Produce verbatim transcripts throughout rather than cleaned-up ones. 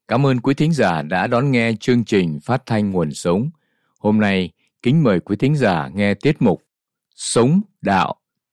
Cảm ơn quý thính giả đã đón nghe chương trình phát thanh Nguồn Sống. Hôm nay, kính mời quý thính giả nghe tiết mục Sống Đạo.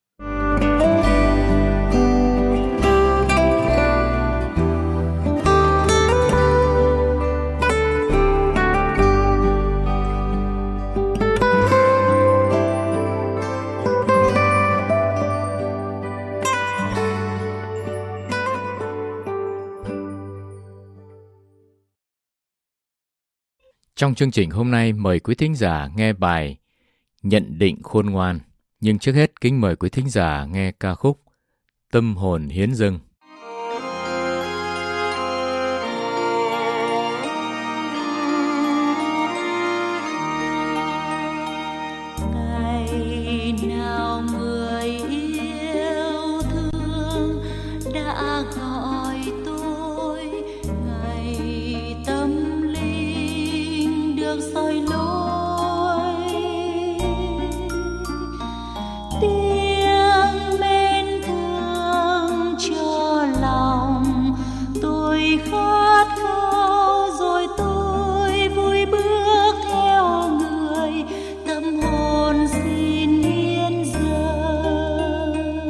Trong chương trình hôm nay, mời quý thính giả nghe bài Nhận định khôn ngoan. Nhưng trước hết, kính mời quý thính giả nghe ca khúc Tâm hồn hiến dâng. Ngày nào người yêu thương đã gọi tôi, ngày tâm linh được soi lối, tiếng mến thương cho lòng tôi khát khao, rồi tôi vui bước theo người, tâm hồn xin hiến dâng.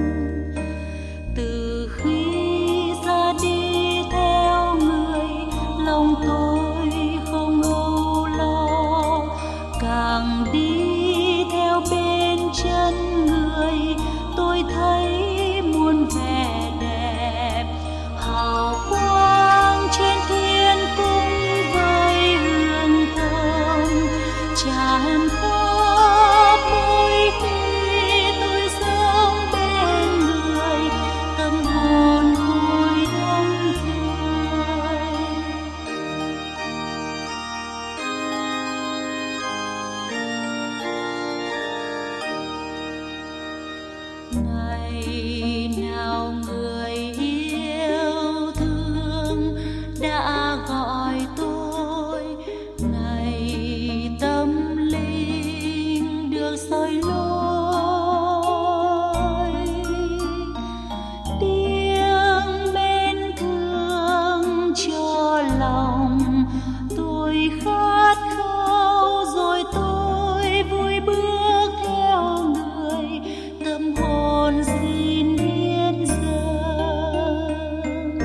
Từ khi ra đi theo người, lòng tôi không âu lo, càng đi theo bên chân người, tôi thấy muôn vẻ đẹp. Hào quang trên thiên cung với hương thơm tràn khắp mỗi khi tôi sống bên người, tâm hồn tôi thông tươi. Ngày nào người yêu thương đã gọi tôi, ngày tâm linh được soi lối, tiếng mến thương cho lòng tôi khát khao, rồi tôi vui bước theo người, tâm hồn xin hiến dâng.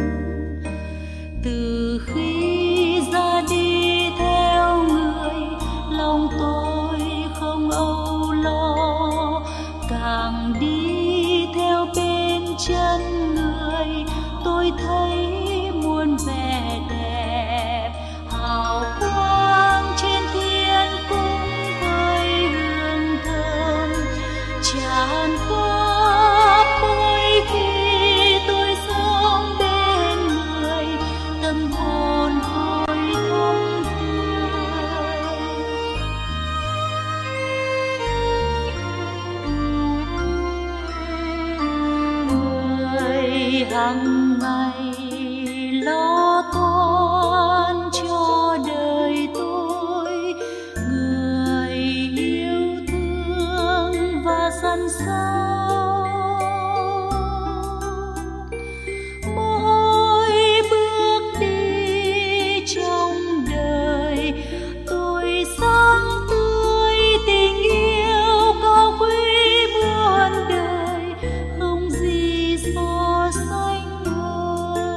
Từ khi ra đi theo người, lòng tôi không âu lo, càng đi theo bên chân người, tôi thấy muôn vẻ đẹp. Hào quang trên thiên cung với hương thơm tràn khắp mỗi khi tôi sống bên người, tâm hồn tôi thông tươi. Người hằng ngày lo toan cho đời tôi, người yêu thương và săn sóc. Mỗi bước đi trong đời tôi sáng tươi, tình yêu cao quý muôn đời, không gì so sánh hơn.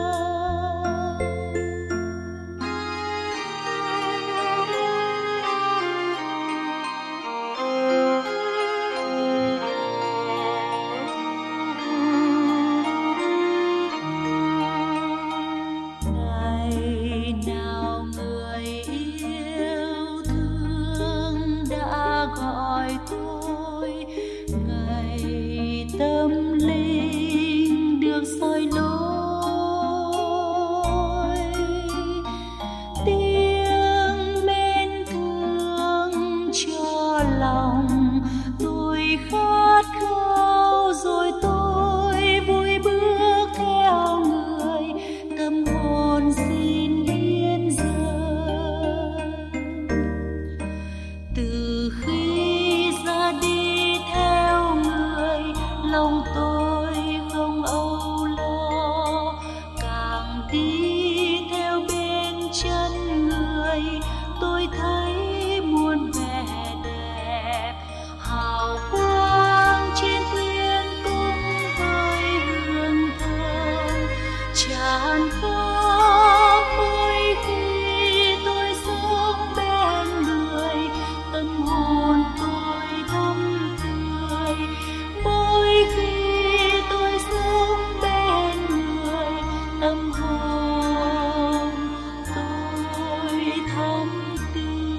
đàn khóc mỗi khi tôi xuống bên người, tâm hồn tôi thắm tươi. Mỗi khi tôi xuống bên người, tâm hồn tôi thắm tươi.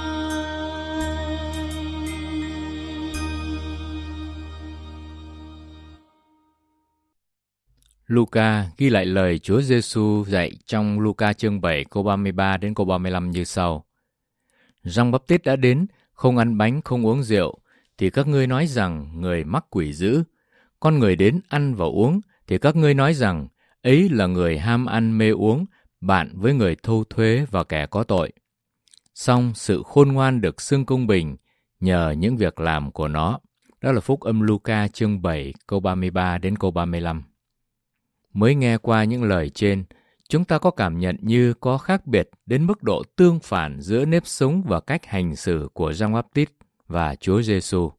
Luca ghi lại lời Chúa Giêsu dạy trong Luca chương bảy câu ba mươi ba đến câu ba mươi lăm như sau: Giăng Báp-tít đã đến, không ăn bánh không uống rượu, thì các ngươi nói rằng người mắc quỷ dữ. Con người đến ăn và uống, thì các ngươi nói rằng ấy là người ham ăn mê uống, bạn với người thâu thuế và kẻ có tội. Song sự khôn ngoan được xưng công bình nhờ những việc làm của nó. Đó là phúc âm Luca chương bảy câu ba mươi ba đến câu ba mươi lăm. Mới nghe qua những lời trên, chúng ta có cảm nhận như có khác biệt đến mức độ tương phản giữa nếp sống và cách hành xử của Giăng Báp-tít và Chúa Giêsu.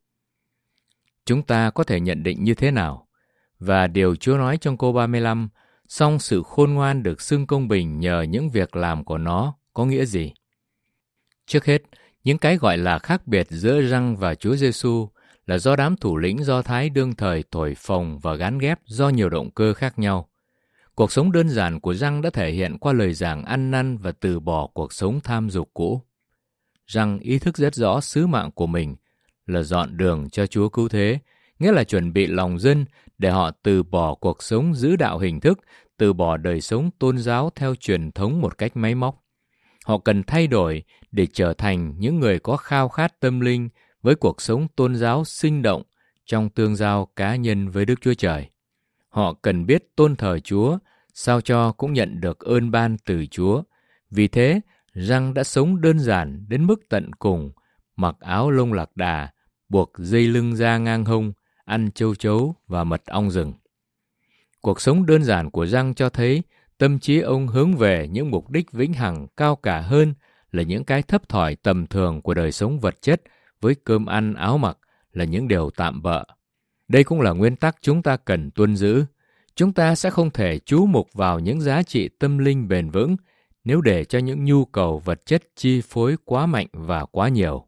Chúng ta có thể nhận định như thế nào? Và điều Chúa nói trong câu ba mươi lăm, song sự khôn ngoan được xưng công bình nhờ những việc làm của nó, có nghĩa gì? Trước hết, những cái gọi là khác biệt giữa Giăng và Chúa Giêsu là do đám thủ lĩnh Do Thái đương thời thổi phồng và gán ghép do nhiều động cơ khác nhau. Cuộc sống đơn giản của Giăng đã thể hiện qua lời giảng ăn năn và từ bỏ cuộc sống tham dục cũ. Giăng ý thức rất rõ sứ mạng của mình là dọn đường cho Chúa cứu thế, nghĩa là chuẩn bị lòng dân để họ từ bỏ cuộc sống giữ đạo hình thức, từ bỏ đời sống tôn giáo theo truyền thống một cách máy móc. Họ cần thay đổi để trở thành những người có khao khát tâm linh với cuộc sống tôn giáo sinh động trong tương giao cá nhân với Đức Chúa Trời. Họ cần biết tôn thờ Chúa, sao cho cũng nhận được ơn ban từ Chúa. Vì thế, Giăng đã sống đơn giản đến mức tận cùng, mặc áo lông lạc đà, buộc dây lưng ra ngang hông, ăn châu chấu và mật ong rừng. Cuộc sống đơn giản của Giăng cho thấy tâm trí ông hướng về những mục đích vĩnh hằng cao cả hơn là những cái thấp thỏi tầm thường của đời sống vật chất với cơm ăn áo mặc là những điều tạm bợ. Đây cũng là nguyên tắc chúng ta cần tuân giữ. Chúng ta sẽ không thể chú mục vào những giá trị tâm linh bền vững nếu để cho những nhu cầu vật chất chi phối quá mạnh và quá nhiều.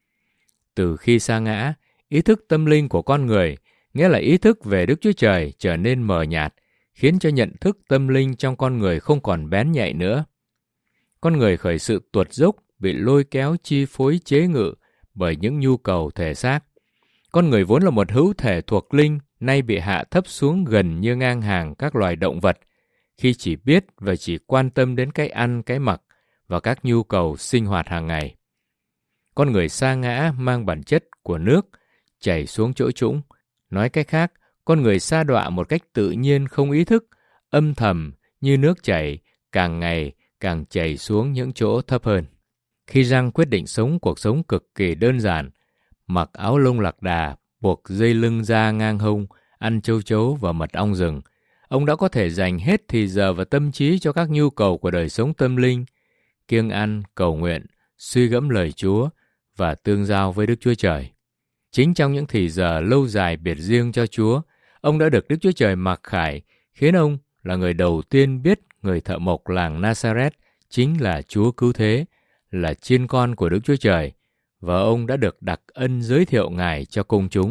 Từ khi sa ngã, ý thức tâm linh của con người, nghĩa là ý thức về Đức Chúa Trời, trở nên mờ nhạt, khiến cho nhận thức tâm linh trong con người không còn bén nhạy nữa. Con người khởi sự tuột dốc, bị lôi kéo chi phối chế ngự bởi những nhu cầu thể xác. Con người vốn là một hữu thể thuộc linh, nay bị hạ thấp xuống gần như ngang hàng các loài động vật, khi chỉ biết và chỉ quan tâm đến cái ăn, cái mặc và các nhu cầu sinh hoạt hàng ngày. Con người sa ngã mang bản chất của nước, chảy xuống chỗ trũng. Nói cách khác, con người sa đọa một cách tự nhiên không ý thức, âm thầm như nước chảy, càng ngày càng chảy xuống những chỗ thấp hơn. Khi Giăng quyết định sống cuộc sống cực kỳ đơn giản, mặc áo lông lạc đà, buộc dây lưng ra ngang hông, ăn châu chấu và mật ong rừng, ông đã có thể dành hết thì giờ và tâm trí cho các nhu cầu của đời sống tâm linh, kiêng ăn, cầu nguyện, suy gẫm lời Chúa và tương giao với Đức Chúa Trời. Chính trong những thì giờ lâu dài biệt riêng cho Chúa, ông đã được Đức Chúa Trời mặc khải, khiến ông là người đầu tiên biết người thợ mộc làng Nazareth chính là Chúa cứu thế, là chiên con của Đức Chúa Trời, và ông đã được đặc ân giới thiệu Ngài cho công chúng.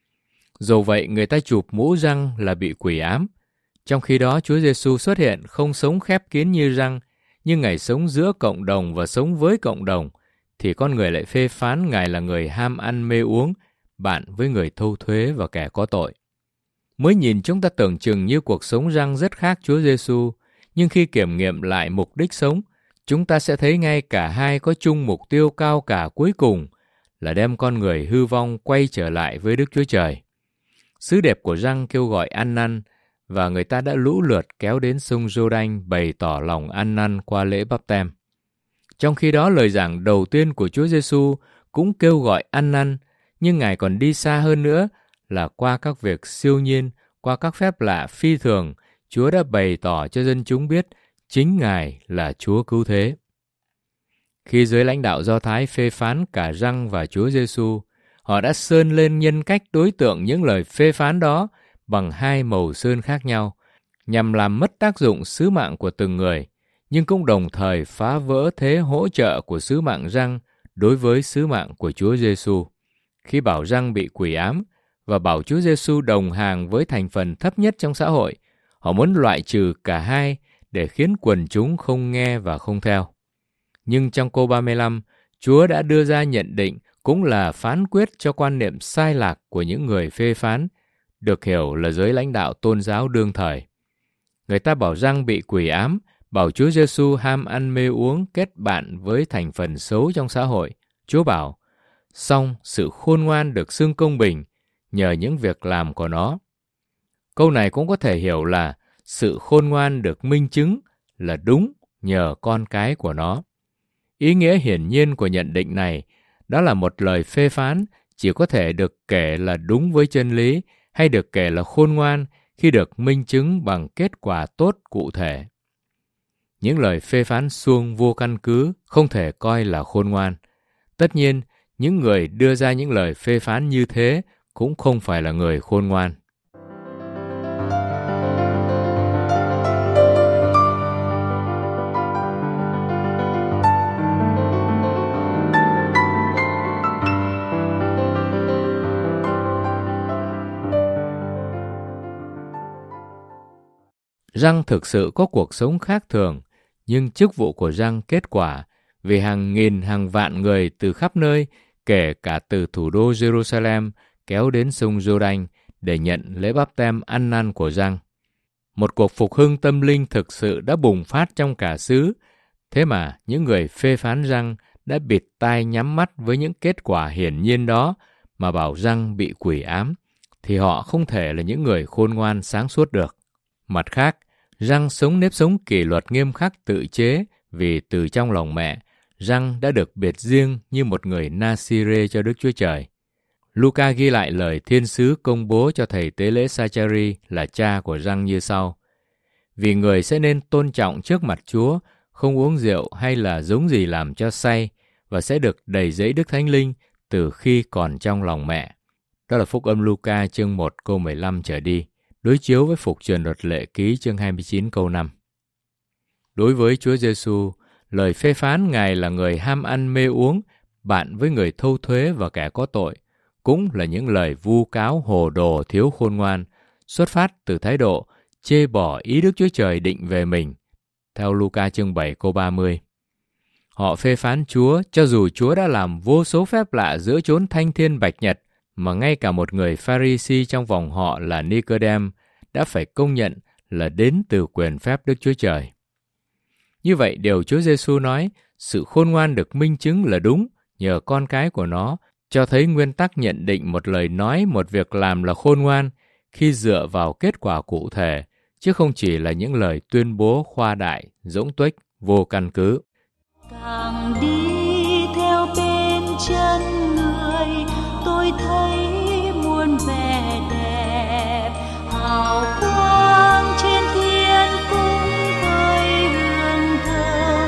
Dù vậy, người ta chụp mũ Giăng là bị quỷ ám. Trong khi đó, Chúa Giêsu xuất hiện không sống khép kín như Giăng, nhưng Ngài sống giữa cộng đồng và sống với cộng đồng, thì con người lại phê phán Ngài là người ham ăn mê uống, bạn với người thâu thuế và kẻ có tội. Mới nhìn chúng ta tưởng chừng như cuộc sống Giăng rất khác Chúa Giêsu, nhưng khi kiểm nghiệm lại mục đích sống, chúng ta sẽ thấy ngay cả hai có chung mục tiêu cao cả cuối cùng là đem con người hư vong quay trở lại với Đức Chúa Trời. Sứ đẹp của Giăng kêu gọi ăn năn, và người ta đã lũ lượt kéo đến sông Giô-đanh bày tỏ lòng ăn năn qua lễ báp têm. Trong khi đó, lời giảng đầu tiên của Chúa Giêsu cũng kêu gọi ăn năn, nhưng Ngài còn đi xa hơn nữa là qua các việc siêu nhiên, qua các phép lạ phi thường, Chúa đã bày tỏ cho dân chúng biết chính Ngài là Chúa cứu thế. Khi giới lãnh đạo Do Thái phê phán cả Giăng và Chúa Giêsu, họ đã sơn lên nhân cách đối tượng những lời phê phán đó bằng hai màu sơn khác nhau, nhằm làm mất tác dụng sứ mạng của từng người, nhưng cũng đồng thời phá vỡ thế hỗ trợ của sứ mạng răng đối với sứ mạng của Chúa Giêsu. Khi bảo răng bị quỷ ám và bảo Chúa Giêsu đồng hàng với thành phần thấp nhất trong xã hội, họ muốn loại trừ cả hai để khiến quần chúng không nghe và không theo. Nhưng trong câu ba mươi lăm, Chúa đã đưa ra nhận định cũng là phán quyết cho quan niệm sai lạc của những người phê phán, được hiểu là giới lãnh đạo tôn giáo đương thời. Người ta bảo răng bị quỷ ám, bảo Chúa Giêsu ham ăn mê uống kết bạn với thành phần xấu trong xã hội. Chúa bảo, song sự khôn ngoan được xưng công bình nhờ những việc làm của nó. Câu này cũng có thể hiểu là sự khôn ngoan được minh chứng là đúng nhờ con cái của nó. Ý nghĩa hiển nhiên của nhận định này đó là một lời phê phán chỉ có thể được kể là đúng với chân lý hay được kể là khôn ngoan khi được minh chứng bằng kết quả tốt cụ thể. Những lời phê phán suông vô căn cứ không thể coi là khôn ngoan. Tất nhiên, những người đưa ra những lời phê phán như thế cũng không phải là người khôn ngoan. Răng thực sự có cuộc sống khác thường, nhưng chức vụ của răng kết quả vì hàng nghìn hàng vạn người từ khắp nơi, kể cả từ thủ đô Jerusalem, kéo đến sông Giô-đanh để nhận lễ báp têm ăn năn của răng. Một cuộc phục hưng tâm linh thực sự đã bùng phát trong cả xứ, thế mà những người phê phán răng đã bịt tai nhắm mắt với những kết quả hiển nhiên đó mà bảo răng bị quỷ ám, thì họ không thể là những người khôn ngoan sáng suốt được. Mặt khác, răng sống nếp sống kỷ luật nghiêm khắc tự chế vì từ trong lòng mẹ, răng đã được biệt riêng như một người Nasire cho Đức Chúa Trời. Luca ghi lại lời thiên sứ công bố cho thầy tế lễ Sa-cha-ri là cha của răng như sau: vì người sẽ nên tôn trọng trước mặt Chúa, không uống rượu hay là giống gì làm cho say, và sẽ được đầy dẫy Đức Thánh Linh từ khi còn trong lòng mẹ. Đó là Phúc âm Luca chương một câu mười lăm trở đi, đối chiếu với Phục truyền luật lệ ký chương hai mươi chín câu năm. Đối với Chúa Giêsu, lời phê phán Ngài là người ham ăn mê uống, bạn với người thâu thuế và kẻ có tội, cũng là những lời vu cáo hồ đồ thiếu khôn ngoan, xuất phát từ thái độ chê bỏ ý Đức Chúa Trời định về mình, theo Luca chương bảy câu ba mươi. Họ phê phán Chúa cho dù Chúa đã làm vô số phép lạ giữa chốn thanh thiên bạch nhật, mà ngay cả một người Pha-ri-si trong vòng họ là Ni-cơ-đem đã phải công nhận là đến từ quyền phép Đức Chúa Trời. Như vậy, điều Chúa Giêsu nói, sự khôn ngoan được minh chứng là đúng nhờ con cái của nó, cho thấy nguyên tắc nhận định một lời nói, một việc làm là khôn ngoan khi dựa vào kết quả cụ thể, chứ không chỉ là những lời tuyên bố khoa đại, dỗng tuếch, vô căn cứ. Càng đi theo bên chân người, tôi thấy muôn vẻ đẹp, hào quang trên thiên cung hơi hương thơm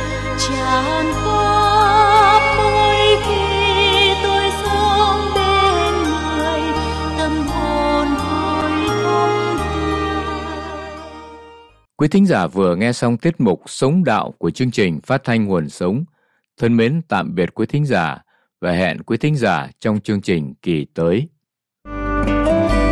tràn khắp mỗi khi tôi xuống bên người, tâm hồn tôi thông tươi. Quý thính giả vừa nghe xong tiết mục Sống Đạo của chương trình phát thanh Nguồn Sống. Thân mến tạm biệt quý thính giả và hẹn quý thính giả trong chương trình kỳ tới.